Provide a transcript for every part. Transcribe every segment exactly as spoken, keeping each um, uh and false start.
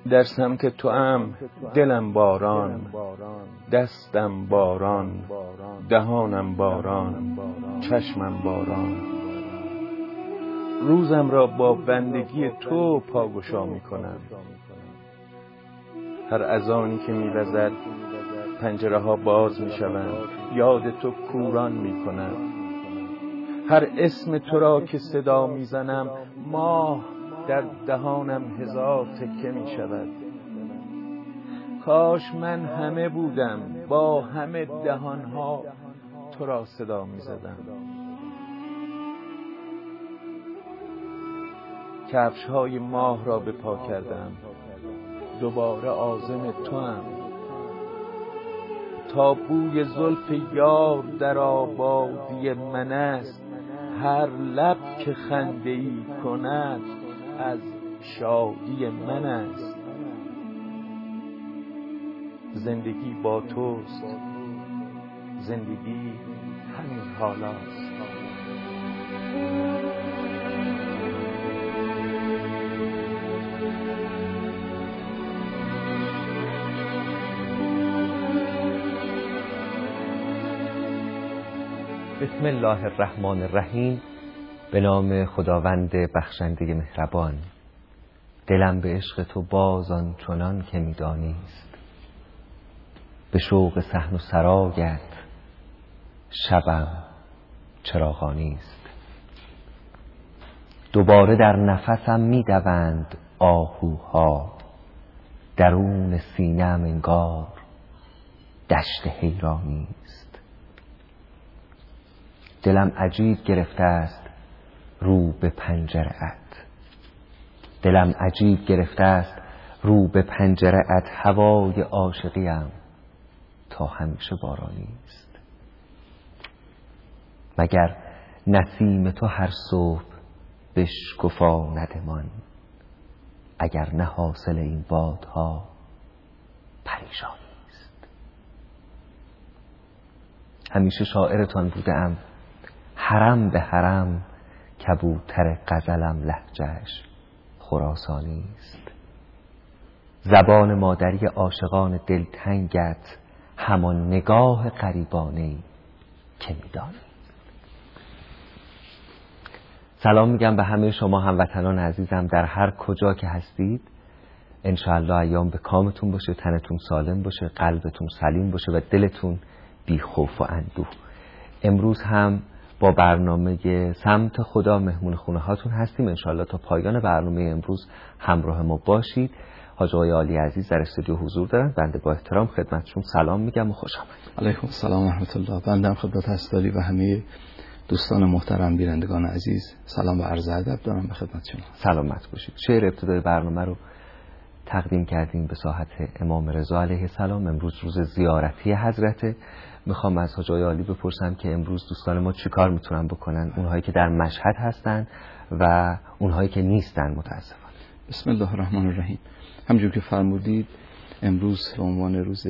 در سمت تو ام دلم باران، دستم باران، دهانم باران، چشمم باران. روزم را با بندگی تو پاگشا می کنم. هر اذانی که می وزد پنجره ها باز می شوند، یاد تو کوران می کنم. هر اسم تو را که صدا می زنم ماه در دهانم هزار تکه می شود. کاش من همه بودم با همه دهانها تو را صدا می زدم. کفش های ماه را به پا کردم، دوباره عازم تو هم. تا بوی زلف یار در آبادی من است، هر لب که خنده ای کند از شادی من است. زندگی با توست، زندگی همین حالاست. بسم الله الرحمن الرحیم. به نام خداوند بخشنده مهربان. دلم به عشق تو باز آن چنان که می‌دانیست، به شوق صحن و سرایت شبم چراغانیست. دوباره در نفسم می‌دوند آهوها، درون سینه‌ام انگار دشت حیرانیست. دلم عجیب گرفته است رو به پنجره‌ات، دلم عجیب گرفته است رو به پنجره‌ات. هوای عاشقیم تا همیشه بارانی است. مگر نسیم تو هر صبح بشکفاندمان، اگر نه حاصل این بادها پریشانی است. همیشه شاعرتان بودم، حرم به حرم کبوتر غزلم لهجه‌اش خراسانی است. زبان مادری عاشقان دلتنگت همان نگاه غریبانه‌ای که می‌دانی. سلام میگم به همه شما هموطنان عزیزم در هر کجا که هستید. انشاءالله ایام به کامتون باشه، تنتون سالم باشه، قلبتون سلیم باشه و دلتون بی خوف و اندوه. امروز هم با برنامه سمت خدا مهمون خونه هاتون هستیم. انشاءالله تا پایان برنامه امروز همراه ما باشید. حاج آقای عالی عزیز در استودیو حضور دارن. بنده با احترام خدمتشون سلام میگم و خوش آمدید. علیکم السلام و رحمت الله. بنده هم خدمت هستاری و همه دوستان محترم بینندگان عزیز سلام و عرض ادب دارم به خدمت شما. سلامت باشید. شعر ابتدای برنامه رو تقدیم کردیم به ساحت امام رضا علیه السلام. امروز روز زیارتی حضرت. میخوام از حاج آقای عالی بپرسم که امروز دوستان ما چیکار میتونن بکنن، اونهایی که در مشهد هستن و اونهایی که نیستن متاسفانه. بسم الله الرحمن الرحیم. همونجور که فرمودید امروز به عنوان روز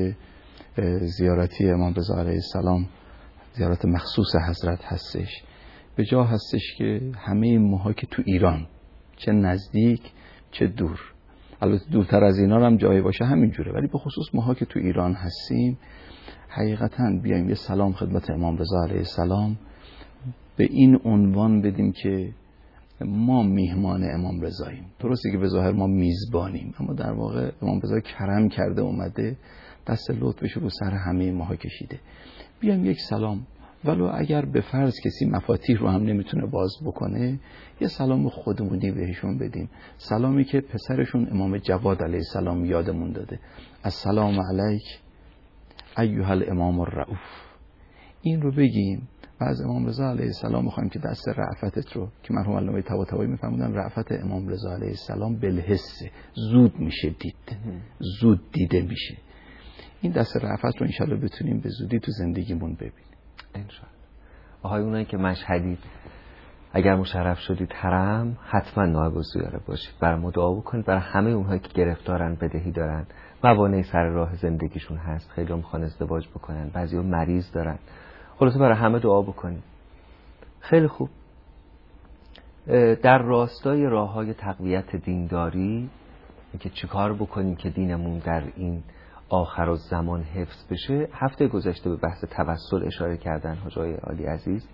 زیارتی امام رضا علیه السلام، زیارت مخصوص حضرت هستش. به جا هستش که همه ماها که تو ایران، چه نزدیک چه دور، البته دورتر از اینا هم جایی باشه همینجوره، ولی به خصوص ماها که تو ایران هستیم حقیقتاً بیایم یه سلام خدمت امام رضا علیه السلام به این عنوان بدیم که ما میهمان امام رضاییم. درسته که به ظاهر ما میزبانیم، اما در واقع امام رضا کرم کرده اومده دست لطفش رو سر همه ماها کشیده. بیایم یک سلام، ولو اگر به فرض کسی مفاتیح رو هم نمیتونه باز بکنه، یه سلام خودمونی بهشون بدیم. سلامی که پسرشون امام جواد علیه السلام یادمون داده. السلام علیک ایها الامام الرؤوف. این رو بگیم و از امام رضا علیه السلام میخوایم که دست رأفتت رو که مرحوم علامه طباطبایی میفرمودن رأفت امام رضا علیه السلام بالحسه، زود میشه دید، زود دیده میشه. این دست رأفت رو انشالله بتونیم به زودی تو زندگیمون ببینیم انشالله. آهای اونایی که مشهدید اگر مشرف شدید حرم حتما نایب الزیاره باشید، برای ما دعا بکنید. برای همه اونهایی که گرفتارن، بدهی دارن، موانع سر راه زندگیشون هست، خیلی هم میخوان ازدواج بکنن، بعضی ها مریض دارن، خلاصه برای همه دعا بکنید. خیلی خوب. در راستای راههای تقویت دینداری اینکه چیکار بکنیم که دینمون در این آخر الزمان حفظ بشه. هفته گذشته به بحث توسل اشاره کردن حاجای عالی عزیز.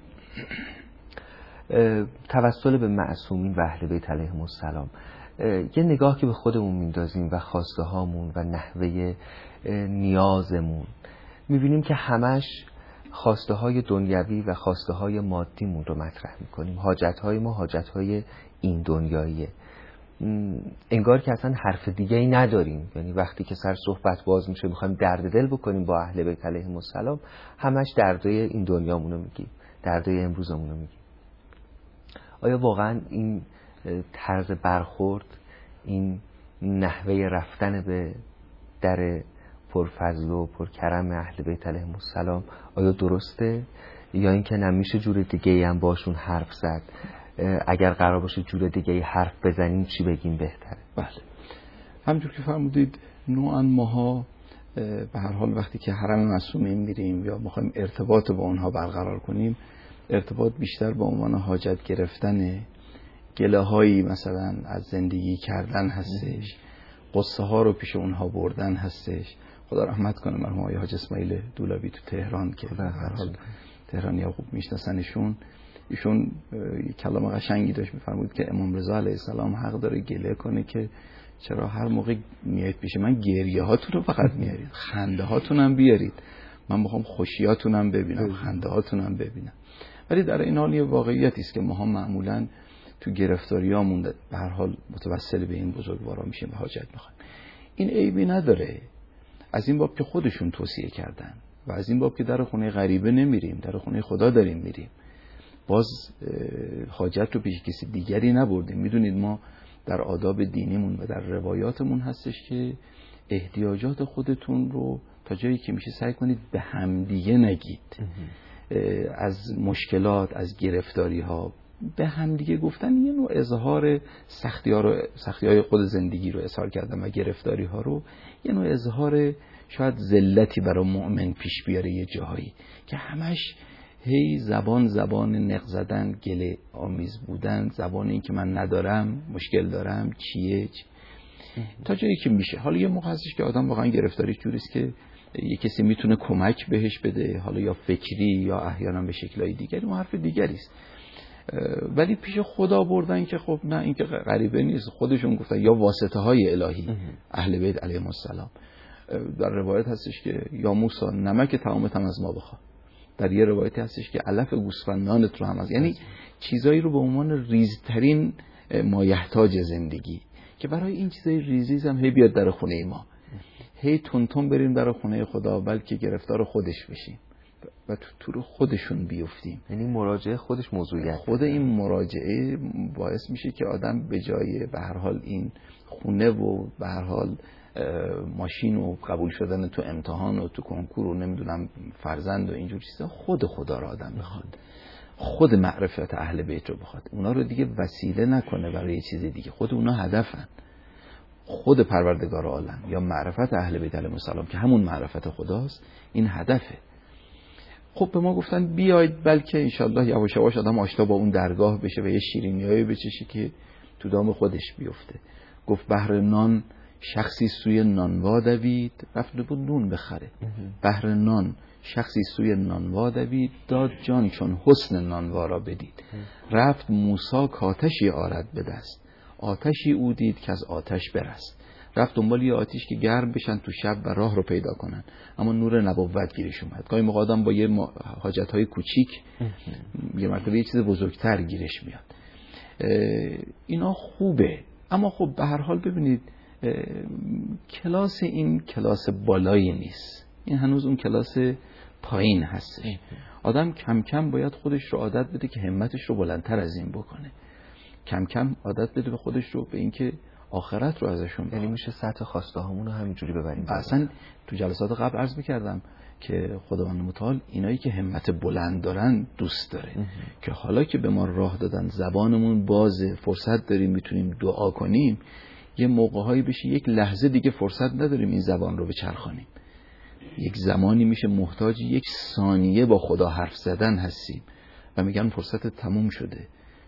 توسل به معصومین و اهل بیت علیهم السلام، یه نگاه که به خودمون میندازیم و خواسته هامون و نحوه نیازمون، میبینیم که همش خواسته های دنیوی و خواسته های مادیمون رو مطرح میکنیم. حاجت های ما حاجت های این دنیاییه، انگار که اصلا حرف دیگه ای نداریم. یعنی وقتی که سر صحبت باز میشه میخوایم درد دل بکنیم با اهل بیت علیهم السلام، همش دردای این دنیامونو میگیم، دردای امروزمونو میگیم. آیا واقعا این طرز برخورد، این نحوه رفتن به در پرفضل و پرکرم اهل بیت علیهم السلام آیا درسته، یا اینکه نمیشه جور دیگه ای هم باشون حرف زد؟ اگر قرار باشه جور دیگه ای حرف بزنیم چی بگیم بهتره؟ بله، همونجور که فرمودید نوعا ماها به هر حال وقتی که حرم معصومین میریم یا میخوایم ارتباط با اونها برقرار کنیم، ارتباط بیشتر با عنوان حاجت گرفتن، گله هایی مثلا از زندگی کردن هستش، قصه ها رو پیش اونها بردن هستش. خدا رحمت کنه مرحوم آقای حاج اسماعیل دولابی تو تهران که به هر حال تهرانی ها خوب میشناسنشون، ایشون یک کلام قشنگی داشت، میفرمود که امام رضا علیه السلام حق داره گله کنه که چرا هر موقع میایید پیش من گریه هاتون رو فقط میارید، خنده هاتون هم بیارید، من میخوام خوشیاتون هم ببینم، خنده هاتون هم ببینم. ولی در این حال یه واقعیتی است که ما هم معمولا تو گرفتاریامون به هر حال متوسل به این بزرگوارا میشیم و حاجت میخوایم. این عیبی نداره، از این باب که خودشون توصیه کردن و از این باب که در خونه غریبه نمیریم، در خونه خدا داریم میریم، باز حاجت رو پیش کسی دیگری نبردیم. میدونید ما در آداب دینیمون و در روایاتمون هستش که احتیاجات خودتون رو تا جایی که میشه سعی کنید به همدیگه نگید. از مشکلات، از گرفتاری ها به همدیگه گفتن یه نوع اظهار سختی ها رو، سختی های خود زندگی رو اظهار کردن و گرفتاری ها رو یه نوع اظهار شاید ذلتی برای مؤمن پیش بیاره یه جاهایی که همش هی زبان زبان نق زدن، گله آمیز بودن، زبان این که من ندارم، مشکل دارم، چیه چی. تا جایی که میشه. حالا یه موقع هستش که آدم واقعا گرفتاری جوریست که یه کسی میتونه کمک بهش بده، حالا یا فکری یا احیانا به شکلهای دیگری، اون حرف دیگری است. ولی پیش خدا بردن که خب نه، این که غریبه نیست، خودشون گفتن یا واسطه های الهی اهل بیت علیهم السلام. در روایت هستش که یا موسی نمک طعامت هم از ما بخواه، در یه روایتی هستش که علف گوسفندانت رو هم از، یعنی چیزایی رو به عنوان ریزترین مایحتاج زندگی که برای این چیزای ریزیز هم هی بیاد در خونه ما، هی تون تون بریم در خونه خدا، بلکه گرفتار خودش بشیم و تو تور خودشون بیفتیم. یعنی مراجعه خودش موضوعیت، خود این مراجعه باعث میشه که آدم به جای به هر حال این خونه و به هر حال ماشین و قبول شدن تو امتحان و تو کنکور و نمیدونم فرزند و اینجور چیزا، خود خدا را آدم بخواد، خود معرفت اهل بیت رو بخواد، اونا رو دیگه وسیله نکنه برای چیز دیگه، خود اونا هدفن، خود پروردگار عالم یا معرفت اهل بیت علیهم السلام که همون معرفت خداست، این هدفه. خب به ما گفتن بیاید، بلکه انشالله یواش یواش آدم آشنا با اون درگاه بشه و یه شیرینیایی بچشه که تو دام خودش بیفته. گفت بهر نان شخصی سوی نانوا دوید، رفت بود نون بخره. بهر نان شخصی سوی نانوا دوید، داد جان چون حسن نانوا را بدید. رفت موسی کاتشی آرد به دست، آتشی او دید که از آتش برست. رفت دنبال یه آتش که گرم بشن تو شب و راه رو پیدا کنن، اما نور نبوت گیرش اومد. گاهی موقع آدم با یه حاجت‌های کوچیک یه مرتبه یه چیز بزرگتر گیرش میاد. اینا خوبه، اما خب به هر حال ببینید کلاس این کلاس بالایی نیست، این هنوز اون کلاس پایین هستش. آدم کم کم باید خودش رو عادت بده که همتش رو بلندتر از این بکنه، کم کم عادت بده به خودش رو به اینکه آخرت رو ازشون بخواد. یعنی میشه سطح خواسته هامون رو همینجوری ببریم. اصلا تو جلسات قبل عرض می‌کردم که خداوند متعال اینایی که همت بلند دارن دوست داره اه. که حالا که به ما راه دادن، زبانمون بازه، فرصت داریم میتونیم دعا کنیم، یه موقع‌هایی بشه یک لحظه دیگه فرصت نداریم این زبان رو بچرخانیم، یک زمانی میشه محتاج یک ثانیه با خدا حرف زدن هستیم و میگن فرصت تموم شده،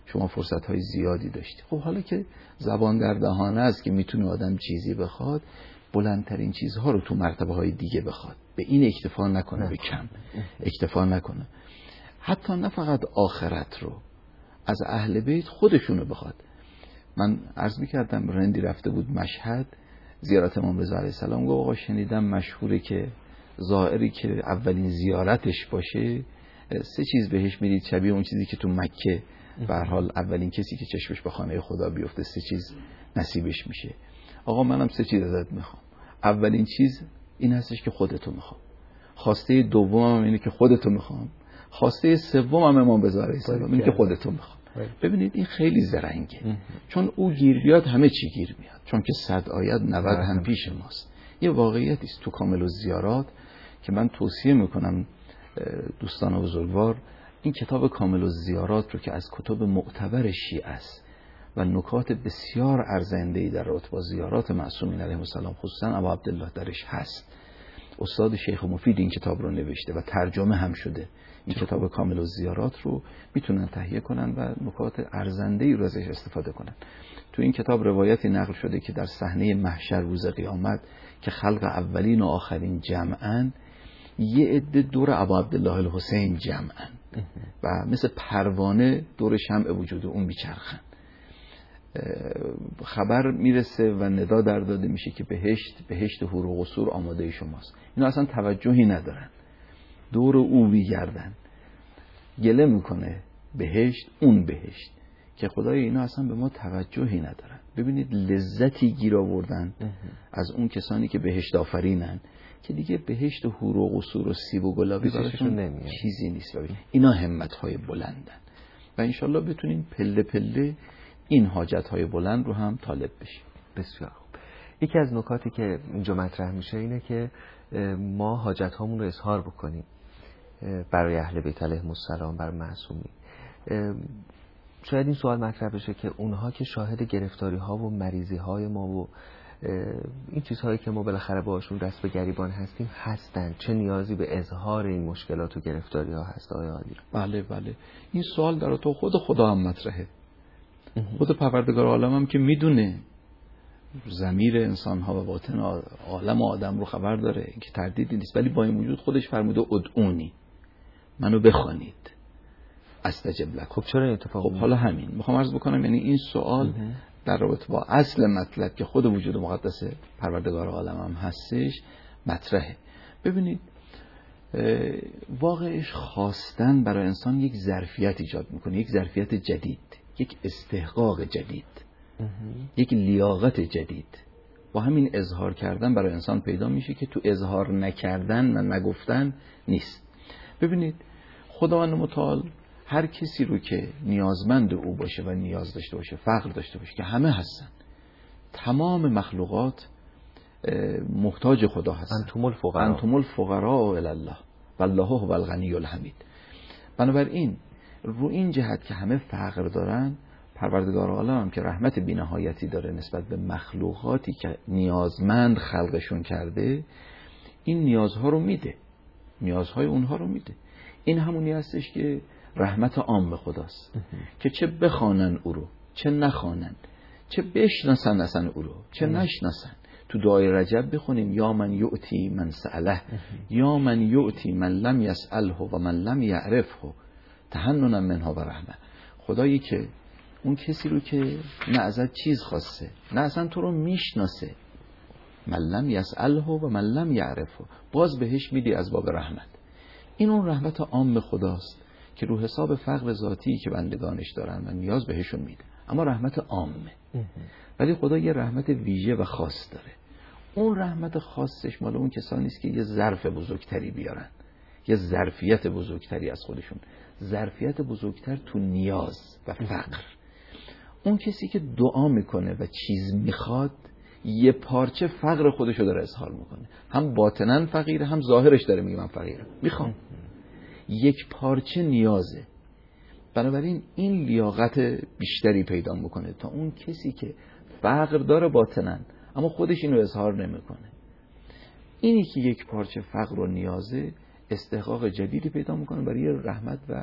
شما فرصت‌های زیادی داشتی. خب حالا که زبان در دهانه است که میتونه آدم چیزی بخواد، بلندترین چیزها رو تو مرتبه‌های دیگه بخواد، به این اکتفا نکنه، به کم اکتفا نکنه. حتی نه فقط آخرت رو، از اهل بیت خودشونو بخواد. من عرض می‌کردم رندی رفته بود مشهد زیارت امام رضا علیه السلام، گفت آقا شنیدم مشهوره که زائری که اولین زیارتش باشه سه چیز بهش میدید، شبیه اون چیزی که تو مکه به هر حال اولین کسی که چشمش به خانه خدا بیفته سه چیز نصیبش میشه. آقا منم سه چیز ازت میخوام. اولین چیز این هستش که خودتو میخوام، خواسته دومم اینه که خودتو میخوام، خواسته سومم امام رضا علیه السلام اینه که خودتو میخوام. ببینید این خیلی زرنگه، چون او گیر بیاد همه چی گیر میاد، چون که صد آیت نود هم پیش ماست. یه واقعیتی است تو کامل الزیارات که من توصیه میکنم دوستان بزرگوار این کتاب کامل الزیارات رو که از کتب معتبر شیعه است و نکات بسیار ارزنده‌ای در رابطه با زیارات معصومین علیهم السلام خصوصا ابا عبدالله درش هست. استاد شیخ مفید این کتاب رو نوشته و ترجمه هم شده. این کتاب کامل الزیارات رو میتونن تهیه کنن و نکات ارزنده‌ای رو ازش استفاده کنن. تو این کتاب روایتی نقل شده که در صحنه محشر روز قیامت که خلق اولین و آخرین جمعن، یه عده دور ابا عبدالله الحسین جمعن و مثل پروانه دور شمع وجود اون میچرخن. خبر میرسه و ندا در داده میشه که بهشت بهشت حور و قصور آماده شماست. اینا اصلا توجهی ندارن، دور او میگردن، گله میکنه بهشت، اون بهشت که خدای اینا اصلا به ما توجهی ندارن. ببینید لذتی گیر آوردن از اون کسانی که بهشت آفرینن که دیگه بهشت و حور و قصور و سیب و گلابی براشون چیزی نیست. ببین اینا همت‌های بلندن و انشالله بتونیم پله پله این حاجت‌های بلند رو هم طالب بشیم. بسیار خوب. یکی از نکاتی که اینجا مطرح میشه اینه که ما حاجت‌هامون رو اظهار بکنیم برای اهل بیت علیهم السلام، برای معصومین. شاید این سوال مطرح بشه که اونها که شاهد گرفتاری‌ها و مریضی‌های ما و این چیزهایی که ما بالاخره باشون دست به گریبان هستیم هستن، چه نیازی به اظهار این مشکلات و گرفتاری‌ها هست آقای عالی؟ بله بله، این سوال در تو خود خدا هم مطرحه. خود پروردگار عالم هم که میدونه ضمیر انسان ها و باطن عالم و آدم رو خبر داره، که تردیدی نیست، ولی با این وجود خودش فرموده ادعونی، منو بخوانید استجب لکم. خب چرا این اتفاق؟ خب حالا همین میخوام عرض بکنم، یعنی این سوال در رابطه با اصل مطلب که خود وجود مقدس پروردگار عالم هم هستش مطرحه. ببینید واقعش خواستن برای انسان یک ظرفیت ایجاد میکنه، یک ظرفیت جدید، یک استحقاق جدید، یک لیاقت جدید. با همین اظهار کردن برای انسان پیدا میشه که تو اظهار نکردن و نگفتن نیست. ببینید خداوند متعال هر کسی رو که نیازمند او باشه و نیاز داشته باشه، فقر داشته باشه، که همه هستن، تمام مخلوقات محتاج خدا هستن. انتم الفقراء انتم الفقراء الی الله والله هو الغنی الحمید. بنابراین رو این جهت که همه فقر دارن، پروردگار عالم هم که رحمت بی‌نهایتی داره نسبت به مخلوقاتی که نیازمند خلقشون کرده، این نیازها رو میده، نیازهای اونها رو میده. این همونی هستش که رحمت عام خداست که چه بخوانن او رو، چه نخوانن، چه بشناسن اصلا او رو، چه نشناسن. تو دعای رجب بخونیم یا من یؤتی من سأله، یا من یؤتی من لم یسأله و من لم یعرفه تحننا منها و رحمه. خدایی که اون کسی رو که نه ازت چیز خواسته، نه اصلا تو رو میشناسه، من لم یسأله و من لم یعرفه، باز بهش میدی از باب رحمت. این اون رحمت عام خداست که رو حساب فقر ذاتی که بندگانش دارن و نیاز بهشون میده، اما رحمت عامه. ولی خدا یه رحمت ویژه و خاص داره. اون رحمت خاصش مال اون کسانی است که یه ظرف بزرگتری بیارن، یه ظرفیت بزرگتری از خودشون، ظرفیت بزرگتر تو نیاز و فقر. اون کسی که دعا میکنه و چیز میخواد، یه پارچه فقر خودشو داره اظهار میکنه، هم باطناً فقیره، هم ظاهرش داره میگه من فقیرم، میخوام. یک پارچه نیازه. بنابراین این لیاقت بیشتری پیدا میکنه تا اون کسی که فقر داره باطناً اما خودش اینو اظهار نمیکنه. اینی که یک پارچه فقر و نیازه استحقاق جدیدی پیدا میکنه برای رحمت و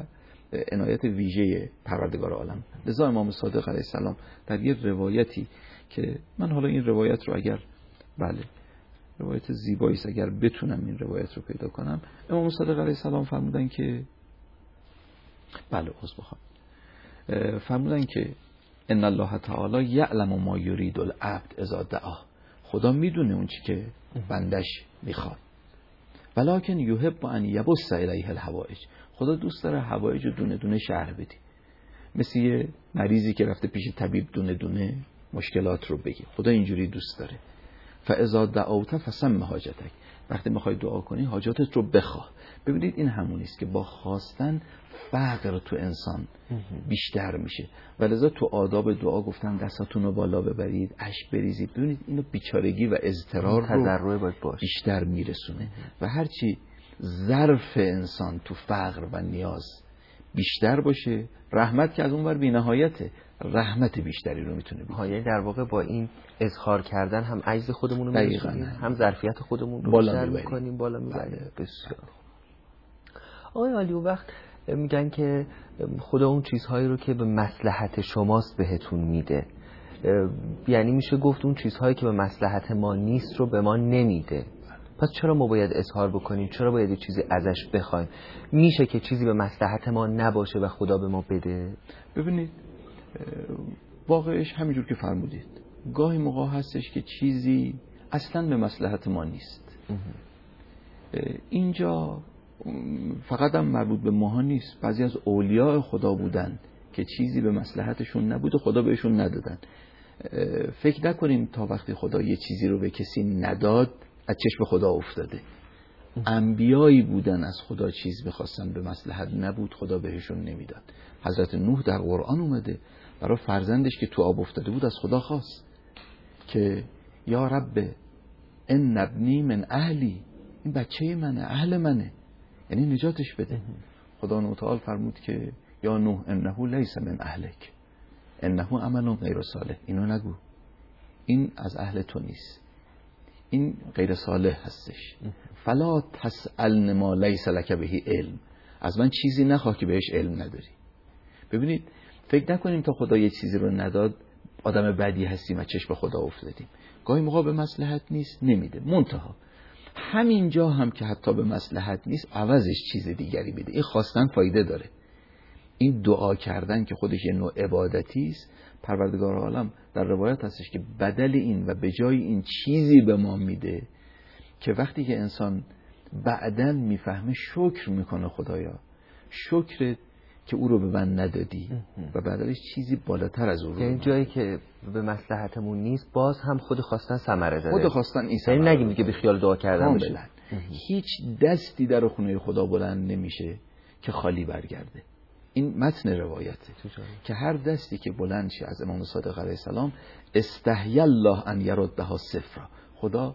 عنایت ویژه پروردگار عالم. لذا امام صادق علیه السلام در یه روایتی که من حالا این روایت رو اگر بله روایت زیبایی است، اگر بتونم این روایت رو پیدا کنم، امام صادق علیه السلام فرمودن که بله عذر بخوام فرمودن که ان الله تعالی یعلم ما یرید العبد اذا دعا. خدا میدونه اون چی که بندش میخواد. ولکن یحب ان یبث الیه الحوائج. خدا دوست داره حوائج رو دونه دونه شرح بدی. مثل یه مریضی که رفته پیش طبیب دونه دونه مشکلات رو بگی. خدا اینجوری دوست داره. فاذا دعوت فسم حاجتک. وقتی میخوای دعا کنی حاجاتت رو بخواه. ببینید این همونی است که با خواستن فقر تو انسان بیشتر میشه. ولذا تو آداب دعا گفتن دستاتون رو بالا ببرید، اشک بریزید. ببینید اینو بیچارگی و اضطرار رو بیشتر میرسونه. و هرچی ظرف انسان تو فقر و نیاز بیشتر باشه، رحمت که از اون ور بی‌نهایته، رحمت بیشتری رو میتونه بیاره. یعنی در واقع با این اظهار کردن هم عجز خودمون رو میرسونیم، هم ظرفیت خودمون رو بیشتر میکنیم، بالا میبریم. بسیار آقای عالی. و وقت میگن که خدا اون چیزهایی رو که به مصلحت شماست بهتون میده، یعنی میشه گفت اون چیزهایی که به مصلحت ما نیست رو به ما نمیده. پس چرا ما باید اظهار بکنیم؟ چرا باید چیزی ازش بخوایم؟ میشه که چیزی به مصلحت ما نباشه و خدا به ما بده؟ ببینید واقعش همینجور که فرمودید، گاهی موقع هستش که چیزی اصلا به مصلحت ما نیست. اینجا فقط هم مربوط به ماها نیست، بعضی از اولیاء خدا بودن که چیزی به مصلحتشون نبود و خدا بهشون ندادن. فکر نکنیم تا وقتی خدا یه چیزی رو به کسی نداد از چشم خدا افتاده. انبیایی بودن از خدا چیز بخواستن به مصلحت نبود، خدا بهشون نمیداد. حضرت نوح در قرآن اومده برای فرزندش که تو آب افتاده بود از خدا خواست که یا رب ان ابنی من اهلی، این بچه منه، اهل منه، یعنی نجاتش بده. خدا متعال فرمود که یا نوح انه لیس من اهلک انه عمل غیر صالح، اینو نگو، این از اهل تو نیست، این غیر صالح هستش. فلا تسألن ما لیس لک به علم، از من چیزی نخواه که بهش علم نداری. ببینید فکر نکنیم تا خدا یه چیزی رو نداد آدم بدی هستیم و چشم خدا افتادیم. گاهی موقع به مصلحت نیست نمیده، منتها همینجا هم که حتی به مصلحت نیست عوضش چیز دیگری بده. این خواستن فایده داره. این دعا کردن که خودش یه نوع عبادتی است، پروردگار عالم در روایت هستش که بدل این و به جای این چیزی به ما میده که وقتی که انسان بعداً میفهمه شکر میکنه خدایا، شکر که او رو به من ندادی و بدلش چیزی بالاتر از اون رو. یعنی جایی که به مصلحتمون نیست باز هم خود خواستن ثمره داره. خود خواستن این ثمره. یعنی نگیم که به خیال دعا کردن بشه. هیچ دستی در خونه خدا بلند نمیشه که خالی برگرده. این متن روایته که هر دستی که بلند شه از امام صادق علیه السلام استحی الله ان یردها صفرا، خدا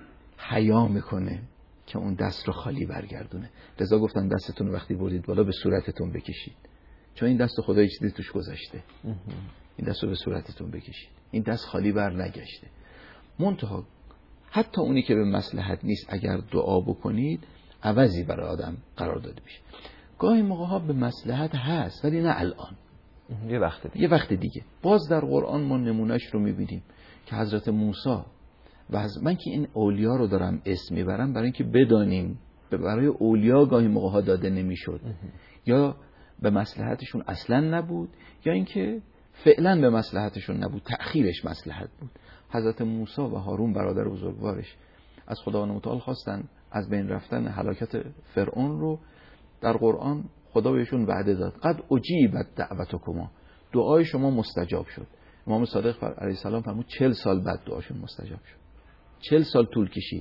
حیا میکنه که اون دست رو خالی برگردونه. لذا گفتن دستتون رو وقتی بردید بالا به صورتتون بکشید، چون این دست خدا یه چیزی توش گذاشته. این دست رو به صورتتون بکشید، این دست خالی بر نگشته. منتها حتی اونی که به مصلحت نیست اگر دعا بکنید عوضی برای آدم قرار داده میشه. گاهی موقع ها به مصلحت هست ولی نه الان، یه وقت دیگه. یه وقت دیگه. باز در قرآن ما نمونهش رو میبینیم که حضرت موسی و از من که این اولیا رو دارم اسم میبرم برای اینکه بدانیم برای اولیا گاهی موقع ها داده نمیشد، یا به مصلحتشون اصلا نبود یا اینکه فعلا به مصلحتشون نبود، تأخیرش مصلحت بود. حضرت موسی و هارون برادر بزرگوارش از خداوند متعال خواستن از بین رفتن هلاکت فرعون رو. در قرآن خدا بهشون وعده داد قد اجیبت دعوتکما، دعای شما مستجاب شد. امام صادق علیه السلام فرمود چهل سال بعد دعاشون مستجاب شد. چهل سال طول کشید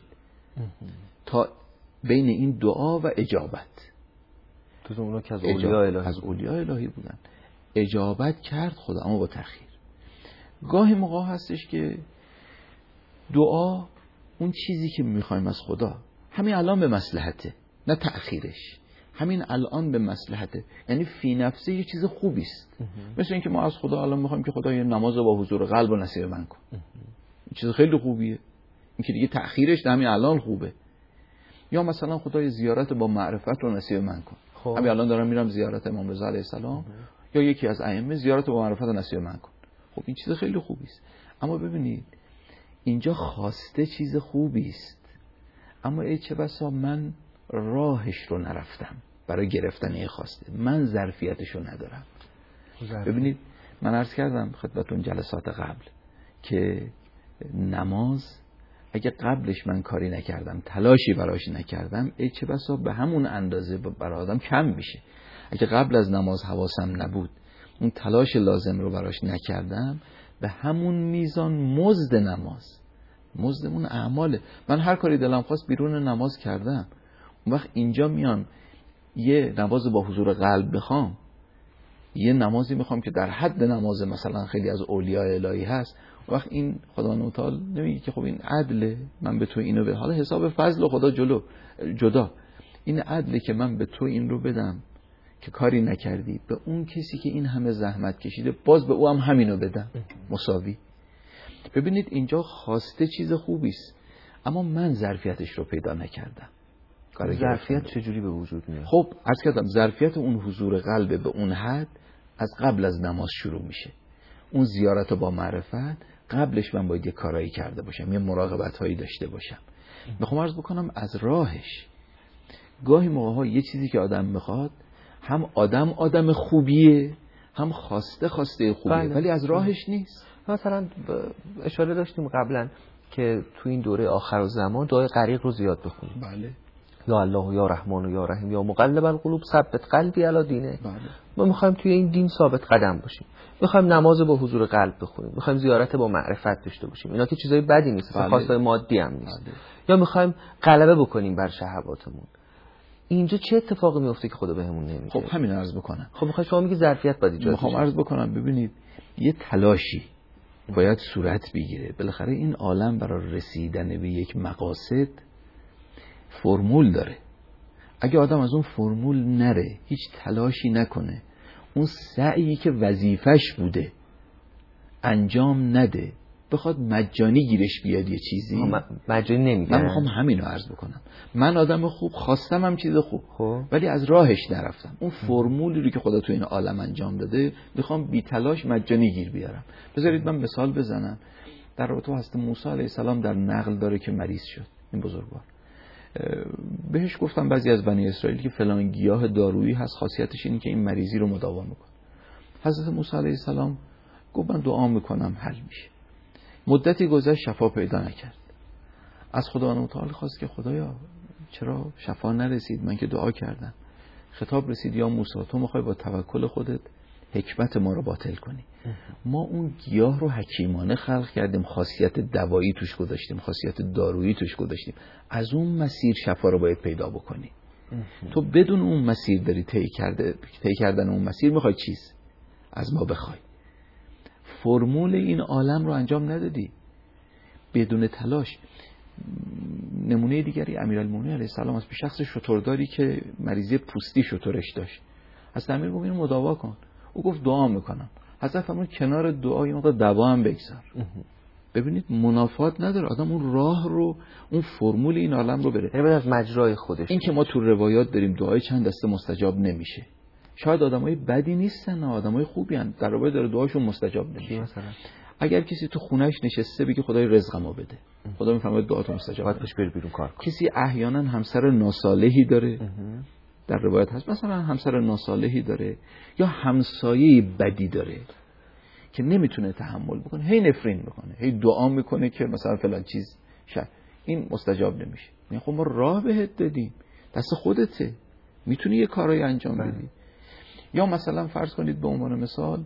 تا بین این دعا و اجابت. تو اونا که از اولیاء الهی از اولیاء الهی بودن، اجابت کرد خدا اما با تأخیر. گاهی موقع هستش که دعا اون چیزی که میخوایم از خدا همین الان به مصلحته، نه تأخیرش، همین الان به مصلحته، یعنی فی نفسه یه چیز خوبی است. مثل اینکه ما از خدا الان میخوایم که خدا یه نماز با حضور قلب و نصیب من کن، این چیز خیلی خوبیه، این که دیگه تأخیرش همین الان خوبه. یا مثلا خدای زیارت با معرفت رو نصیب من کن، خب. همین الان دارم میرم زیارت امام رضا علیه السلام یا یکی از ائمه زیارت با معرفت نصیحت من کن. خب این چیز خیلی خوبی است. اما ببینید اینجا خواسته چیز خوبی است، اما ای چه بسا من راهش رو نرفتم برای گرفتن این خواسته، من ظرفیتش رو ندارم. ظرفیت. ببینید من عرض کردم خدمتتون جلسات قبل که نماز اگه قبلش من کاری نکردم، تلاشی براش نکردم، ای چه بسا به همون اندازه برای آدم کم میشه. اگه قبل از نماز حواسم نبود، اون تلاش لازم رو براش نکردم، به همون میزان مزد نماز، مزدمون اعماله. من هر کاری دلم خواست بیرون نماز کردم، اون وقت اینجا میام یه نماز با حضور قلب بخوام، یه نمازی میخوام که در حد نماز مثلا خیلی از اولیاء الهی هست، وقت این خدا تعالی نمیگه که خب این عدله، من به تو اینو بدم، حالا حساب فضل خدا جلو جدا، این عدله که من به تو این رو بدم که کاری نکردی، به اون کسی که این همه زحمت کشیده باز به او هم همینو بدم مساوی. ببینید اینجا خواسته چیز خوبی است، اما من ظرفیتش رو پیدا نکردم. ظرفیت چجوری به وجود میاد؟ خب عرض کردم ظرفیت اون حضور قلب به اون حد از قبل از نماز شروع میشه. اون زیارت با معرفت قبلش من باید یه کارایی کرده باشم، یه مراقبت هایی داشته باشم. میخوام عرض بکنم از راهش گاهی موقع ها یه چیزی که آدم میخواد، هم آدم آدم خوبیه، هم خواسته خواسته خوبیه، بله. ولی از راهش نیست. مثلا اشاره داشتیم قبلا که تو این دوره آخر زمان دعای غریق رو زیاد بخونیم. بله. یا الله یا رحمان و یا رحیم یا مقلب القلوب ثبت قلبی علی دینه. بله. ما میخوایم توی این دین ثابت قدم باشیم، میخوایم نماز با حضور قلب بخونیم، میخوایم زیارت با معرفت داشته باشیم. اینا که چیزای بدی نیست، بله. خواستای مادی هم نیست. بله. یا میخوایم غلبه بکنیم بر شهواتمون. اینجا چه اتفاقی میفته که خدا بهمون نمیده؟ خب همین عرض بکنم. خب میخوام شما میگی ظرفیت باید ایجاد میخوام عرض بکنم ببینید یه تلاشی باید صورت بگیره. بالاخره این عالم برای رسیدن به یک مقاصد فرمول داره. اگه آدم از اون فرمول نره، هیچ تلاشی نکنه، اون سعیی که وظیفش بوده انجام نده، بخواد مجانی گیرش بیاد یه چیزی، مجانی نمیگه. من میخوام همین رو عرض بکنم. من آدم خوب خواستم هم چیز خوب، خب. ولی از راهش نرفتم. اون فرمولی رو که خدا تو این عالم انجام داده میخوام بی تلاش مجانی گیر بیارم. بذارید من مثال بزنم. در رابطه با حضرت موسی علیه السلام در نقل داره که مریض شد. این بزرگوار بهش گفتم بعضی از بنی اسرائیل که فلان گیاه دارویی هست خاصیتش اینه که این مریضی رو مداوا میکنه. حضرت موسی علیه السلام گفت من دعا میکنم حل میشه. مدتی گذشت شفا پیدا نکرد. از خداوند تعالی خواست که خدایا چرا شفا نرسید؟ من که دعا کردم. خطاب رسید یا موسی تو میخوای با توکل خودت حکمت ما رو باطل کنی. ما اون گیاه رو حکیمانه خلق کردیم، خاصیت دوایی توش گذاشتیم، خاصیت دارویی توش گذاشتیم، از اون مسیر شفا رو باید پیدا بکنی. تو بدون اون مسیر داری طی کرده طی کردن اون مسیر میخوای چیز از ما بخوای. فرمول این عالم رو انجام ندادی بدون تلاش. نمونه دیگری امیرالمومنین علیه السلام از شخص شترداری که مریضی پوستی شترش داشت. حضرت امیر گفت اینو مداوا کن. او گفت دعا میکنم. حضرت فرمود کنار دعای موقع دوا هم بگذار. ببینید منافات نداره آدم اون راه رو، اون فرمول این عالم رو بره، بره از مجرای خودش. این که ما تو روایات داریم دعای چند دسته مستجاب نمیشه. شاید آدمای بدی نیستن، آدمای خوبی ان، در روایت داره دعاشون مستجاب نمیشه. مثلا اگر کسی تو خونهش نشسته بگه خدای رزقمو بده، خدا میفهمه دعاتو مستجاب، باید بهش بری بیرون کار کن. کسی احیانا همسر ناصالحی داره، در روایت هست مثلا همسر ناصالحی داره یا همسایه بدی داره که نمیتونه تحمل بکنه، هی نفرین میکنه، هی دعا میکنه که مثلا فلان چیز شد، این مستجاب نمیشه. یعنی خب ما راه بهت دادیم، دست خودته، میتونی یه کارایی انجام بدی. یا مثلا فرض کنید به عنوان مثال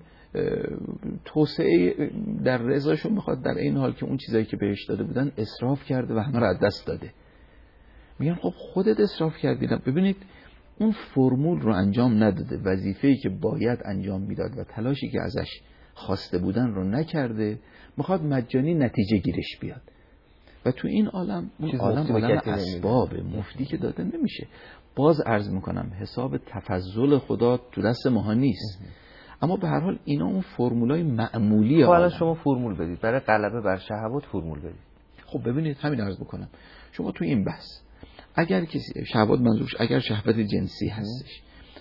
توسعه در رضاشو میخواد، در این حال که اون چیزایی که بهش داده بودن اسراف کرده و همه رو از دست داده. میگن خب خودت اسراف کردی. ببینید اون فرمول رو انجام نداده، وظیفه‌ای که باید انجام میداد و تلاشی که ازش خواسته بودن رو نکرده، میخواد مجانی نتیجه گیرش بیاد. و تو این عالم اون عالم عالم اسباب مفتی که داده نمیشه. باز عرض میکنم حساب تفضل خدا تو دست ما نیست، اما به هر حال اینا اون فرمولای معمولیه. خب الان شما فرمول بدید برای غلبه بر شهوات، فرمول بدید. خب ببینید همین عرض بکنم، شما تو این بحث اگر کسی شهوات منظورش اگر شهوت جنسی هستش،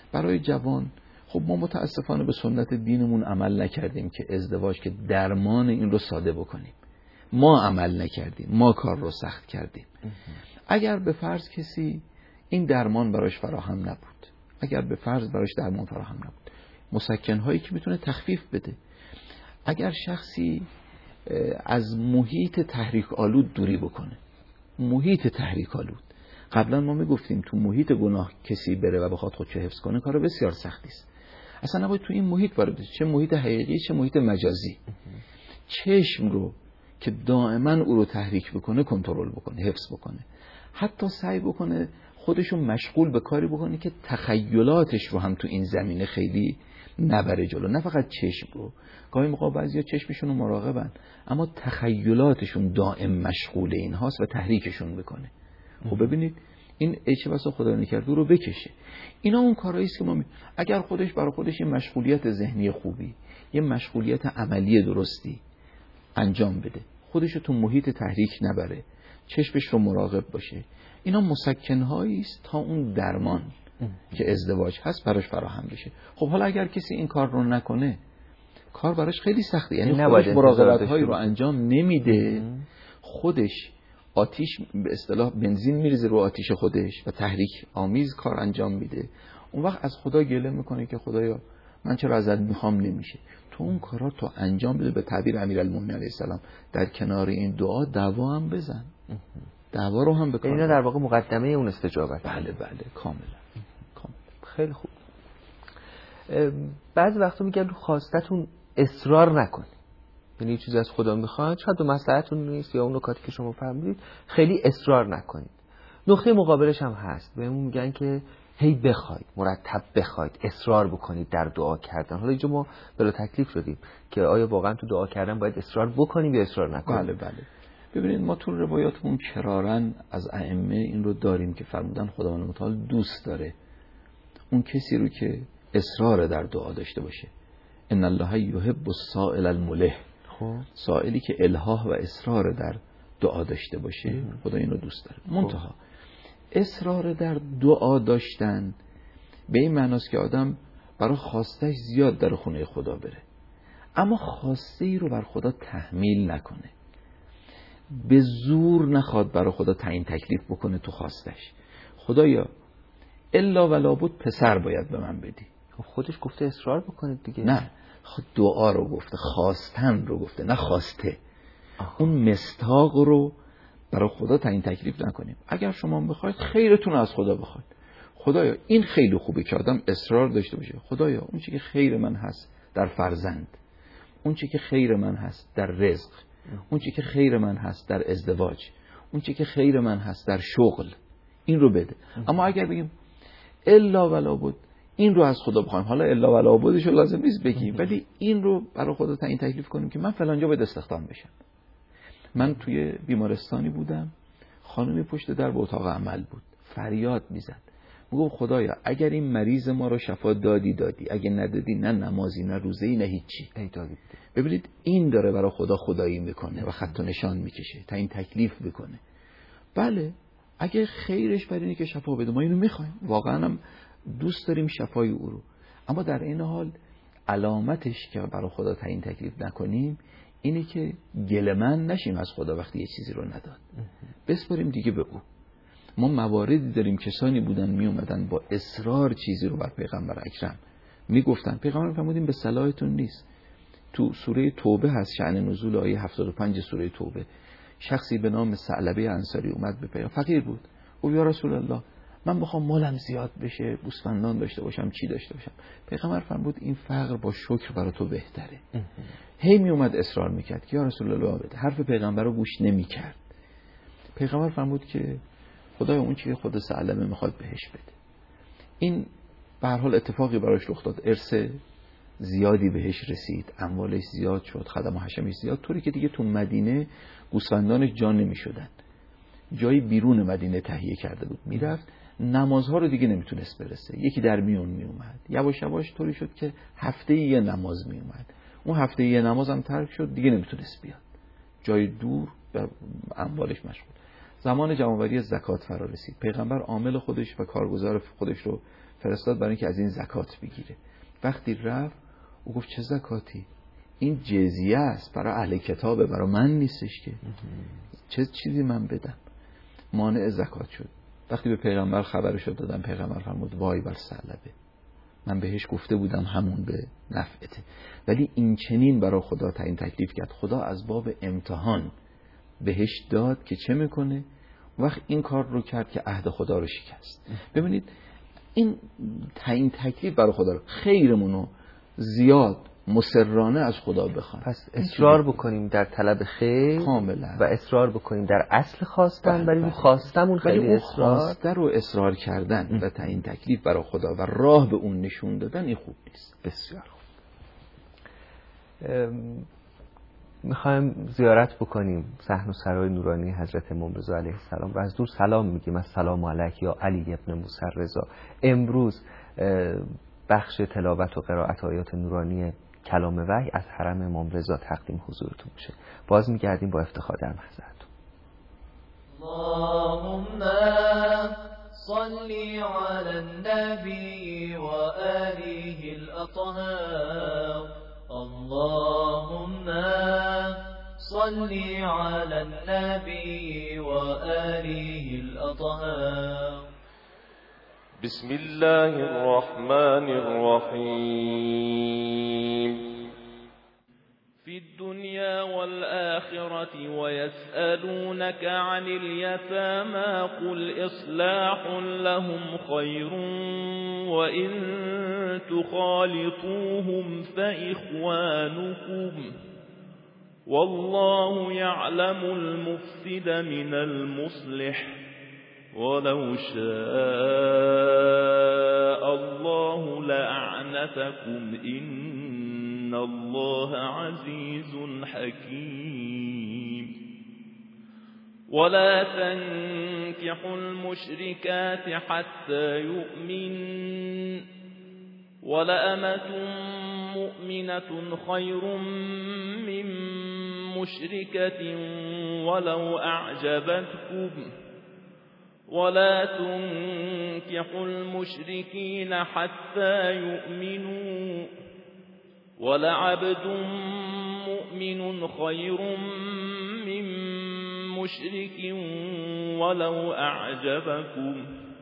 برای جوان خب ما متاسفانه به سنت دینمون عمل نکردیم که ازدواج که درمان این رو ساده بکنیم. ما عمل نکردیم، ما کار رو سخت کردیم. اگر به فرض کسی این درمان براش فراهم نبود، اگر به فرض براش درمان فراهم نبود، مسکن‌هایی که میتونه تخفیف بده، اگر شخصی از محیط تحریک آلود دوری بکنه، محیط تحریک آلود، قبلا ما میگفتیم تو محیط گناه کسی بره و بخواد خودشو حفظ کنه کار بسیار سختی است. اصلا نباید تو این محیط وارد بشه، چه محیط حقیقی چه محیط مجازی. چشم رو که دائما او رو تحریک بکنه کنترل بکنه، حفظ بکنه، حتی سعی بکنه خودشو مشغول به کاری بکنه که تخیلاتش رو هم تو این زمینه خیلی نبره جلو. نه فقط چشم رو، گاهی موقع بعضیا چشمشون رو مراقبن اما تخیلاتشون دائم مشغول این هاست و تحریکشون میکنه. خب ببینید این چه بسا خدا نکرده رو بکشه. اینا اون کارهایی است که ما می... اگر خودش برای خودش یه مشغولیت ذهنی خوبی، یه مشغولیت عملی درستی انجام بده، خودش رو تو محیط تحریک نبره، چشمش رو مراقب باشه، اینا مسکن‌هایی است تا اون درمان که ازدواج هست براش فراهم بشه. خب حالا اگر کسی این کار رو نکنه کار براش خیلی سخته، یعنی خودش مراقبت‌هایی رو انجام نمیده، خودش آتیش به اصطلاح بنزین میریزه رو آتیش خودش و تحریک آمیز کار انجام میده. اون وقت از خدا گله میکنه که خدایا من چرا ازت میخوام نمیشه. تو اون کارا تو انجام بده. به تعبیر امیرالمومنین علیه السلام در کنار این دعا دعوا هم بزن، دعوا رو هم بکن. اینا در واقع مقدمه اون استجابت. بله بله کاملا کاملا. خیلی خوب. بعضی وقتا میگن رو خواستتون اصرار نکنید، یعنی چیزی از خدا میخواد شاید به مصلحتتون نیست یا اون نکاتی که شما فهمیدید خیلی اصرار نکنید. نقطه مقابلش هم هست، بهمون میگن که هی بخواید، مرتب بخواید، اصرار بکنید در دعا کردن. حالا اینجا ما بلا تکلیف شدیم که آیا واقعا تو دعا کردن باید اصرار بکنیم یا اصرار نکنیم؟ بله بله. ببینید ما تو روایاتمون کرارن از ائمه این رو داریم که فرمودن خداوند متعال دوست داره اون کسی رو که اصرار در دعا داشته باشه. ان الله یحب السائل الملح. خب سائلی که الحاح و اصرار در دعا داشته باشه خدا اینو دوست داره. منتها اصرار در دعا داشتن به این معناست که آدم برای خواستش زیاد در خونه خدا بره اما خواسته ای رو بر خدا تحمیل نکنه، به زور نخواد برای خدا تعیین تکلیف بکنه تو خواستش. خدایا الا ولا بود پسر باید به من بدی. خودش گفته اصرار بکنید دیگه. نه دعا رو گفته، خواستن رو گفته، نه خواسته. آه. اون مستاق رو برای خدا تعیین تکلیف نکنیم. اگر شما بخواید خیرتون از خدا بخواید، خدایا این خیلی خوبه که آدم اصرار داشته باشه، خدایا اون چیزی که خیر من هست در فرزند، اون چیزی که خیر من هست در رزق، اون چیزی که خیر من هست در ازدواج، اون چیزی که خیر من هست در شغل، این رو بده. اما اگر بگیم الا ولا بود این رو از خدا بخوایم، حالا الا ولا بودش رو لازم نیست بگیم، ولی این رو برای خدا تعیین تکلیف کنیم که من فلان جا باید استخدام بشم. من توی بیمارستانی بودم، خانمی پشت در به اتاق عمل بود، فریاد میزد، میگفت خدایا اگر این مریض ما رو شفا دادی دادی، اگه ندادی نه نمازی نه روزه‌ای نه هیچی. ببینید این داره برای خدا خدایی میکنه و خط و نشان میکشه، تعیین تکلیف میکنه. بله اگه خیرش بر اینه که شفا بده ما اینو میخوایم، واقعا هم دوست داریم شفای او رو، اما در این حال علامتش که برای خدا تعیین تکلیف نکنیم اینه که گله‌مند نشیم از خدا وقتی یه چیزی رو نداد، بسپاریم دیگه به او. ما مواردی داریم کسانی بودن می اومدن با اصرار چیزی رو بر پیغمبر اکرم میگفتن، پیغمبر فرمودین به صلاحتون نیست. تو سوره توبه هست شأن نزول آیه هفتاد و پنج سوره توبه، شخصی به نام ثعلبه انصاری اومد به پیغمبر، فقیر بود، گفت یا رسول الله من میخوام مالم زیاد بشه، گوسفندان داشته باشم، چی داشته باشم. پیغمبر فرمود این فقر با شکر برای تو بهتره. هی می اومد اصرار میکرد که یا رسول الله بده، حرف پیغمبر رو گوش نمیکرد. پیغمبر فرمود که خدایا اون چیزی که خود ثعلبه میخواد بهش بده. این به هر حال اتفاقی براش رخ داد، ارث زیادی بهش رسید، اموالش زیاد شد، خدم و حشمش زیاد، طوری که دیگه تو مدینه گوسفندانش جا نمیشدن، جایی بیرون مدینه تهیه کرده بود، میرفت نمازها رو دیگه نمیتونست برسه، یکی در میون میومد، یواش یواش طوری شد که هفته یه نماز میومد، اون هفته یه نماز هم ترک شد، دیگه نمیتونست بیاد، جای دور و اموالش مشغول. زمان جمع‌آوری زکات فرا رسید، پیغمبر عامل خودش و کارگزار خودش رو فرستاد برای اینکه از این زکات بگیره. وقتی رفت او گفت چه زکاتی؟ این جزیه است، برای اهل کتابه، برای من نیستش که چه چیزی من بدم. مانع زکات شد. وقتی به پیغمبر خبرش رو دادم، پیغمبر فرمود وای بر ثعلبه، من بهش گفته بودم همون به نفعته. ولی این چنین برای خدا تعیین تکلیف کرد. خدا از باب امتحان بهش داد که چه میکنه. وقت این کار رو کرد که عهد خدا رو شکست. ببینید این تعیین تکلیف برای خدا رو خیرمونو زیاد مصرانه از خدا بخوان. پس اصرار بکنیم در طلب خیر کاملا و اصرار بکنیم در اصل خواستن، ولی اون خواستمون خیلی اصرار خواسته رو اصرار کردن و تعیین تکلیف برای خدا و راه به اون نشون دادن این خوب نیست. بسیار خوب. میخوایم زیارت بکنیم صحن و سرای نورانی حضرت امام رضا علیه السلام و از دور سلام میگیم السلام علیک یا علی ابن موسی رضا. امروز بخش تلاوت و قرائت آیات نورانی کلام وحی از حرم امام رضا تقدیم حضورتون میشه. باز میگردیم با افتخار در محضرتون. اللهم صل على النبي وآله الأطهار. اللهم صل على النبي وآله الأطهار. بسم الله الرحمن الرحيم. في الدنيا والآخرة ويسألونك عن اليتامى قل إصلاح لهم خير وإن تخالطوهم فإخوانكم والله يعلم المفسد من المصلح ولو شاء الله لأعنتكم إن الله عزيز حكيم. ولا تنكحوا المشركات حتى يؤمن ولأمة مؤمنة خير من مشركة ولو أعجبتكم ولا تنكحوا المشركين حتى يؤمنوا ولعبد مؤمن خير من مشرك ولو أعجبكم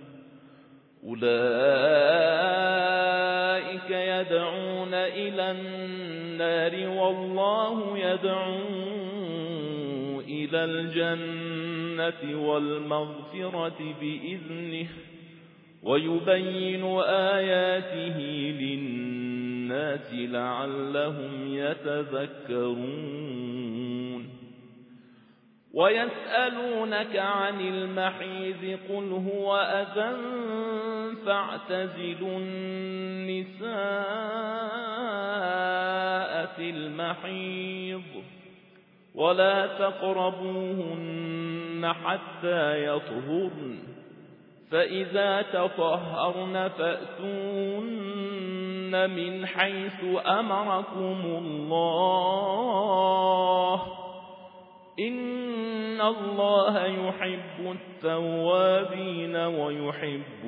أولئك يدعون إلى النار والله يدعو إلى الجنة والمغفرة بإذنه ويبين آياته للناس لعلهم يتذكرون. ويسألونك عن المحيض قل هو أذى فاعتزلوا النساء في المحيض ولا تقربوهن حتى يطهرن فإذا تطهرن فأتون من حيث أمركم الله إن الله يحب التوابين ويحب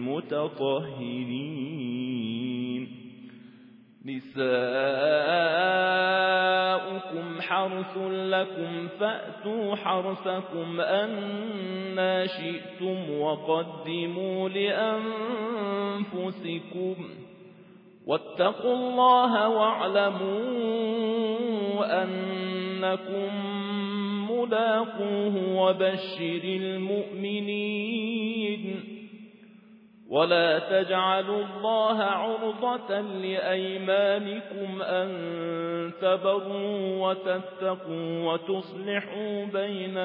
المتطهرين. نساؤكم حرث لكم فأتوا حرثكم أنى شئتم وقدموا لأنفسكم واتقوا الله واعلموا أنكم ملاقوه وبشر المؤمنين. ولا تجعلوا الله عرضة لأيمانكم أن تبروا وتتقوا وتصلحوا بين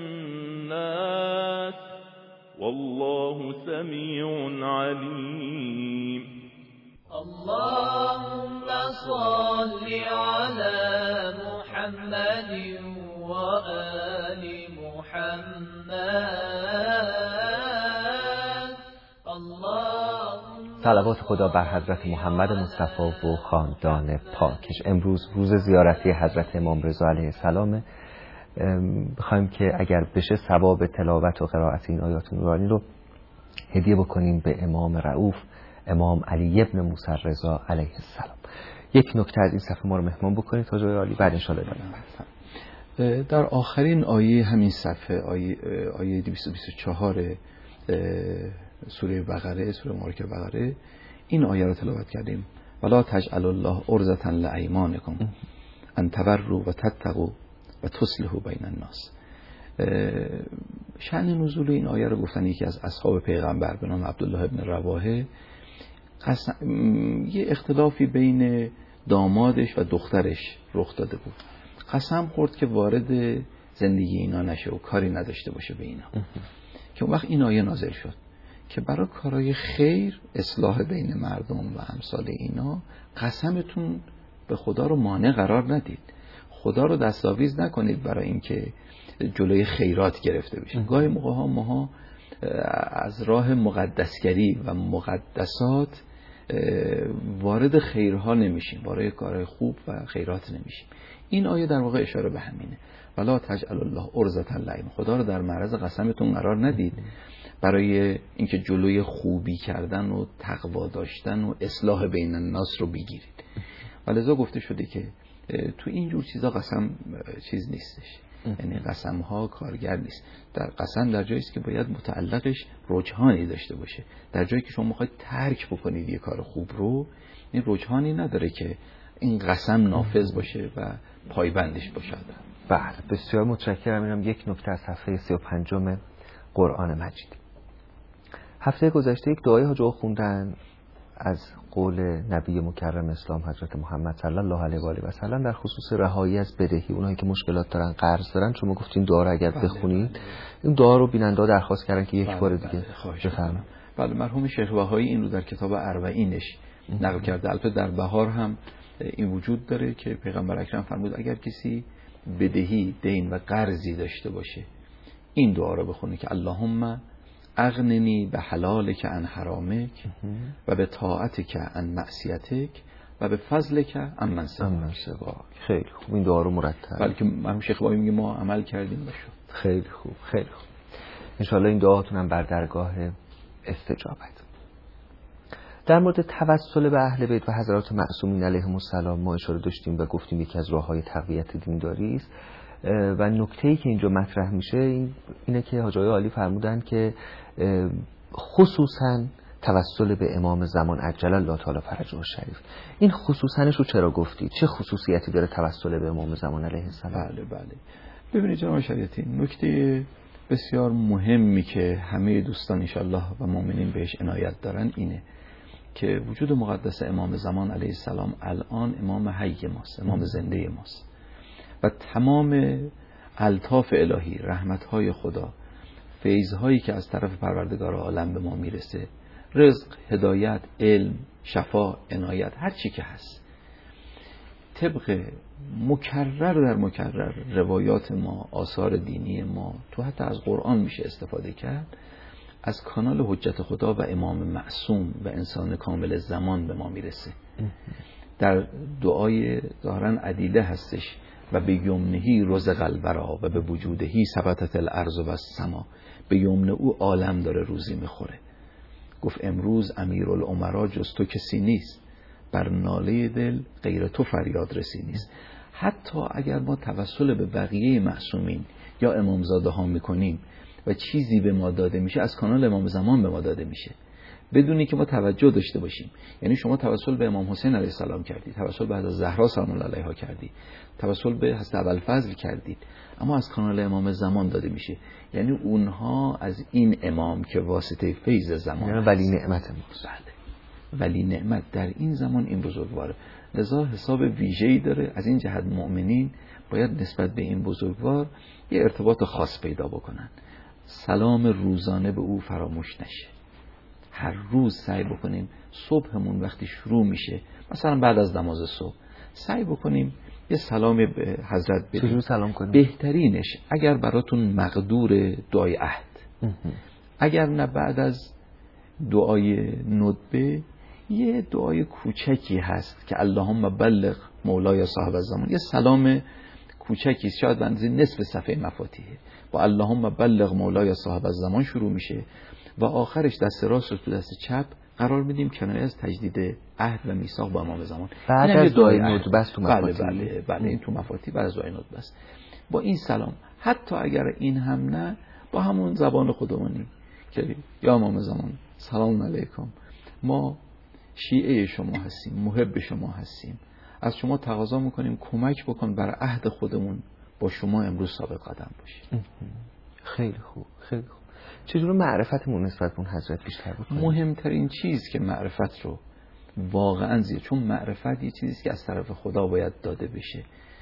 الناس والله سميع عليم. اللهم صل على محمد وآل محمد. صلوات خدا بر حضرت محمد مصطفی و خاندان پاکش. امروز روز زیارتی حضرت امام رضا علیه السلام. بخوایم که اگر بشه ثواب تلاوت و قرائت این آیات نورانی رو هدیه بکنیم به امام رؤوف امام علی ابن موسی رضا علیه السلام. یک نکته از این صفحه ما رو مهمان بکنید تا جای عالی، بعد ان شاء الله در آخرین آیه همین صفحه، آیه آیه دویست و بیست و چهار سوره بقره، سوره مبارکه بقره، این آیه رو تلاوت کردیم: ولا تجعلوا الله عرضة لایمانکم ان تبروا و تتقوا و تصلحوا بین الناس. شأن نزول این آیه رو گفتن یکی از اصحاب پیغمبر به نام عبدالله ابن رواحه قسم... یه اختلافی بین دامادش و دخترش رخ داده بود. قسم خورد که وارد زندگی اینا نشه و کاری نداشته باشه به اینا. که اون وقت این آیه نازل شد که برای کارهای خیر، اصلاح بین مردم و امثال اینا، قسمتون به خدا رو مانع قرار ندید، خدا رو دستاویز نکنید برای اینکه جلوی خیرات گرفته بشه. گاهی موقع ها ماها از راه مقدسگری و مقدسات وارد خیرها نمیشیم، وارد کارهای خوب و خیرات نمیشیم. این آیه در واقع اشاره به همینه: ولا تجعلوا الله عرضة لایمانکم، خدا رو در معرض قسمتون قرار ندید برای اینکه جلوی خوبی کردن و تقوا داشتن و اصلاح بین الناس رو بگیرید. ولذا گفته شده که تو این جور چیزا قسم چیز نیستش، یعنی قسم ها کارگر نیست. در قسم در جایی است که باید متعلقش رجحانی داشته باشه. در جایی که شما میخواید ترک بکنید یه کار خوب رو، این رجحانی نداره که این قسم نافذ باشه و پایبندش باشه. بله، بسیار متشکرم. اینم یک نکته از صفحه سی و پنجم قرآن مجید. هفته گذشته یک دعای حاج آقا خوندن از قول نبی مکرم اسلام حضرت محمد صلی الله علیه و آله و سلم در خصوص رهایی از بدهی، اونایی که مشکلات دارن، قرض دارن. شما گفتین دعا رو اگر بخونید، این دعا رو بیننده درخواست کردن که یک بله بار دیگه بفرمایید. بله، مرحوم شیخ بهایی این رو در کتاب اربعینش نقل کرده. البته در بهار هم این وجود داره که پیغمبر اکرم فرمود اگر کسی بدهی، دین و قرضی داشته باشه، این دعا رو بخونه که اللهم اغننی به حلالک عن حرامک و به طاعتک عن معصیتک و به فضلک عن من سواک. خیلی خوب، این دعا رو مرتب. بلکه مرحوم شیخ بهایی میگه ما عمل کردیم بشو. خیلی خوب، خیلی خوب. ان شاء الله این دعاتون هم بر درگاه استجابت. در مورد توسل به اهل بیت و حضرات معصومین علیهم السلام ما اشاره داشتیم و گفتیم یکی از راه‌های تقویت دینداری است و نکته‌ای که اینجا مطرح میشه این اینه که حاج آقای عالی فرمودن که خصوصاً توسل به امام زمان عجل الله تعالی فرجه الشریف. این خصوصاًش رو چرا گفتید؟ چه خصوصیتی داره توسل به امام زمان علیه السلام؟ بله بله. ببینید جناب شریعتی، نکته بسیار مهمی که همه دوستان انشالله و مؤمنین بهش عنایت دارن اینه که وجود مقدس امام زمان علیه السلام الان امام حی ماست، امام زنده ماست و تمام الطاف الهی، رحمتهای خدا، فیضهایی که از طرف پروردگار عالم به ما میرسه، رزق، هدایت، علم، شفا، عنایت، هر چی که هست، طبق مکرر در مکرر روایات ما، آثار دینی ما، تو حتی از قرآن میشه استفاده کرد، از کانال حجت خدا و امام معصوم و انسان کامل زمان به ما میرسه. در دعای ظاهرا عدیده هستش و به یمنهی رزق الورا و به وجودهی ثبتت الارض و السما. به یمن او عالم داره روزی میخوره. گفت امروز امیرالامرا جز تو کسی نیست، بر ناله دل غیر تو فریاد رسی نیست. حتی اگر ما توسل به بقیه معصومین یا امامزاده ها میکنیم و چیزی به ما داده میشه، از کانال امام زمان به ما داده میشه بدونی که ما توجه داشته باشیم. یعنی شما توسل به امام حسین علیه السلام کردید، توسل به حضرت زهرا سلام الله علیها کردید، توسل به حضرت ابوالفضل کردید، اما از کانال امام زمان داده میشه. یعنی اونها از این امام که واسطه فیض زمان، یعنی ولی نعمت ماست. بله، ولی نعمت در این زمان این بزرگواره. لذا حساب ویژه‌ای داره. از این جهت مؤمنین باید نسبت به این بزرگوار یه ارتباط خاص پیدا بکنن. سلام روزانه به او فراموش نشه. هر روز سعی بکنیم صبحمون وقتی شروع میشه، مثلا بعد از نماز صبح، سعی بکنیم یه سلام به حضرت بدیم. چجور سلام کنیم؟ بهترینش اگر براتون مقدور دعای عهد، اگر نه بعد از دعای ندبه یه دعای کوچکی هست که اللهم بلغ مولای صاحب الزمان، یه سلام کوچکی است، شاید بنزی نصف صفحه مفاتیحه، با اللهم بلغ مولای صاحب الزمان شروع میشه و آخرش دست راست رو تو دست چپ قرار میدیم کنایه از تجدید عهد و میثاق با امام زمان. بعد از دعای ندبه است تو مفاتی. بله بله بله این تو مفاتی بعد از دعای ندبه است. با این سلام حتی اگر این هم نه، با همون زبان خودمونی که یا امام زمان سلام علیکم، ما شیعه شما هستیم، محب شما هستیم، از شما تقاضا میکنیم کمک بکن بر عهد خودمون با شما امروز ثابت قدم باشیم. خیلی خوب خیلی خوب. چجور معرفتمون نسبت به اون حضرت بیشتر بکنیم؟ مهمترین چیز که معرفت رو واقعا زیاد، چون معرفت یه چیزی که از طرف خدا باید داده بشه.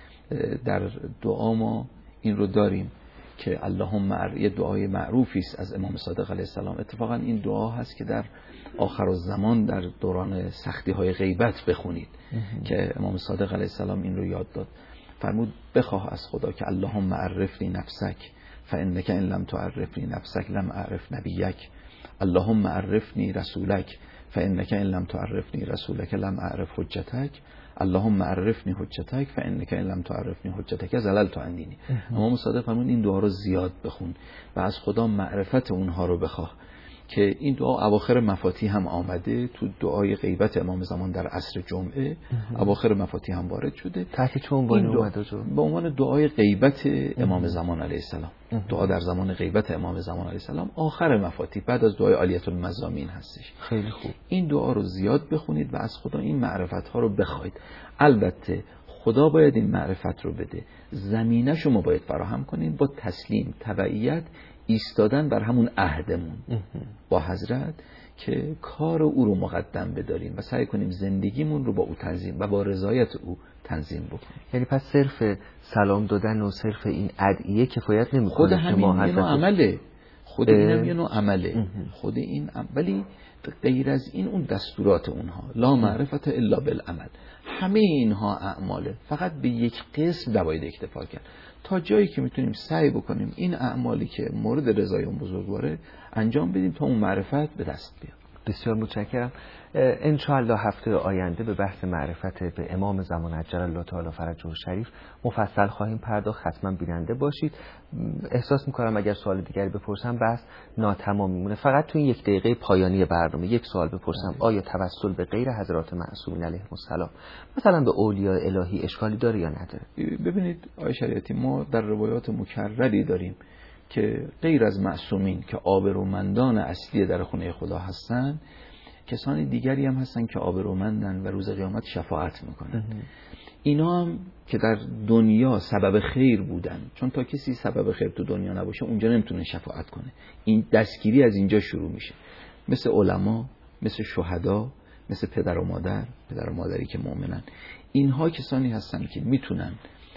در دعا ما این رو داریم که اللهم معر... یه دعای معروفی است از امام صادق علیه السلام. اتفاقا این دعا هست که در آخر الزمان در دوران سختی های غیبت بخونید که امام صادق علیه السلام این رو یاد داد. فرمود بخواه از خدا که اللهم عرفنی نفسک فانک ان لم تعرفنی نفسک لم اعرف نبیک، اللهم عرفنی رسولک فانک ان لم تعرفنی رسولک لم اعرف حجتک، اللهم عرفنی حجتک فانک ان لم تعرفنی حجتک زللت عن دینی. امام صادق فرمود این دعا رو زیاد بخون و از خدا معرفت اونها رو بخواه، که این دعا اواخر مفاتی هم آمده، تو دعای غیبت امام زمان در عصر جمعه اواخر مفاتی هم وارد شده. تحت چه عنوانی اومده؟ به عنوان دعای غیبت امام زمان علیه السلام. دعا در زمان غیبت امام زمان علیه السلام آخر مفاتی بعد از دعای عالیة المزامین هستش. خیلی خوب. این دعا رو زیاد بخونید و از خدا این معرفت ها رو بخواید. البته خدا باید این معرفت رو بده، زمینه شما باید فراهم کنید با تسلیم، تبعیت، ایستادن بر همون عهدمون با حضرت که کار او رو مقدم بداریم و سعی کنیم زندگیمون رو با او تنظیم و با رضایت او تنظیم بکنیم. یعنی پس صرف سلام دادن و صرف این ادعیه کفایت نمیکنه. خود همین یه نوع عمله، خود این هم یه نوع عمله، خود این عمل. ولی غیر از این اون دستورات اونها لا معرفت الا بالعمل، همه اینها اعماله، فقط به یک قسم نباید اکتفا کرد، تا جایی که میتونیم سعی بکنیم این اعمالی که مورد رضای اون بزرگواره انجام بدیم تا اون معرفت به دست بیاد. بسیار متشکرم. ان شاء الله هفته آینده به بحث معرفت به امام زمان عجل الله تعالی فرجه الشریف مفصل خواهیم پرداخت. حتما بیننده باشید. احساس میکنم اگر سوال دیگری بپرسم بس ناتمام میمونه. فقط تو این یک دقیقه پایانی برنامه یک سوال بپرسم، آیا توسل به غیر حضرات معصومین علیهم السلام مثلا به اولیاء الهی اشکالی داره یا نداره؟ ببینید آقای شریعتی، ما در روایات مکرری داریم که غیر از معصومین که آبرومندان اصلی در خونه خدا هستن، کسانی دیگری هم هستن که آبرومندن و روز قیامت شفاعت میکنن. اینا هم که در دنیا سبب خیر بودن، چون تا کسی سبب خیر تو دنیا نباشه اونجا نمیتونه شفاعت کنه. این دستگیری از اینجا شروع میشه، مثل علما، مثل شهدا، مثل پدر و مادر، پدر و مادری که مؤمنن. اینها کسانی هستن که میتونن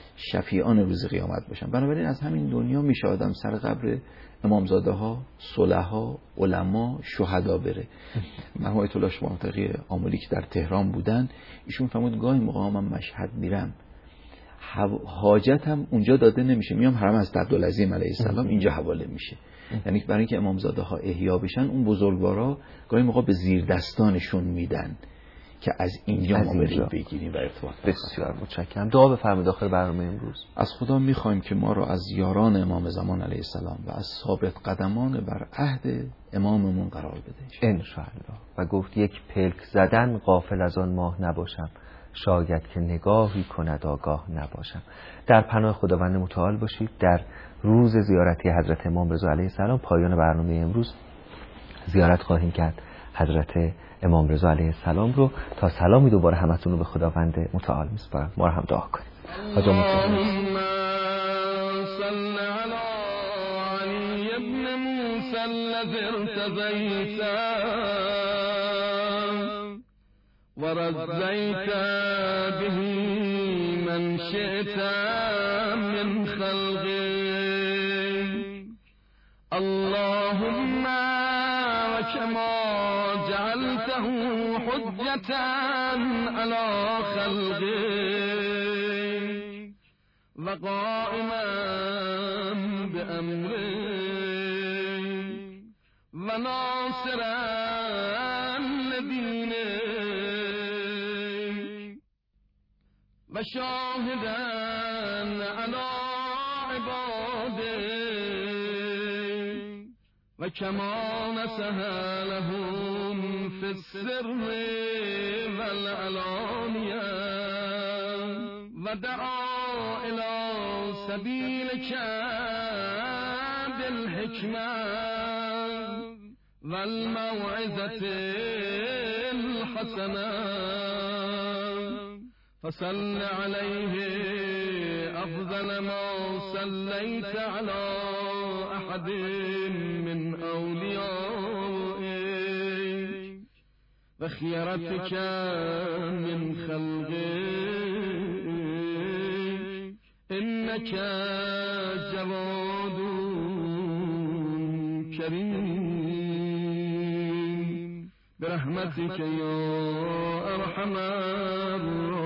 شفیعان روز قیامت باشن. بنابراین از همین دنیا میشه آدم سر قبر امامزاده ها، صلحا، علما، شهدا بره. مرحوم آیت الله شماطقی آملی که در تهران بودن، ایشون فرمود گاهی موقع من مشهد میرم حاجتم اونجا داده نمیشه، میام حرم حضرت عبدالعظیم علیه السلام اینجا حواله میشه. یعنی برای اینکه امامزاده ها احیا بشن، اون بزرگوارا گاهی موقع به زیر دستانشون میدن که از اینجا ما بریم بگیریم و ارتباط. بسیار متشکرم. دعا بفرمایید آخر برنامه امروز. از خدا میخوایم که ما را از یاران امام زمان علیه السلام و از ثابت قدمان بر عهد اماممون قرار بده ان شاء الله. و گفت یک پلک زدن غافل از آن ماه نباشم، شاید که نگاهی کند آگاه نباشم. در پناه خداوند متعال باشید. در روز زیارتی حضرت امام رضا علیه السلام پایان برنامه امروز زیارت خواهیم کرد حضرت امام رضا علیه السلام رو. تا سلامی دوباره همتون رو به خداوند متعال میسپارم. ما رو هم دعا کنیم. حاجا متعال ورزيت به من شئت من خلقك اللهم كما جعلته حجة على خلقك وقائما بأمرك وناصرا لدينك وشاهدا على عبادك و کما نصح لهم فی السر والعلانیه و دعا الی سبیلک بالحکمه والموعظة الحسنة فصل عليه أفضل ما صليت على أحد من أوليائك وخيرتك من خلقك إنك جواد كريم برحمتك يا أرحم الراحمين.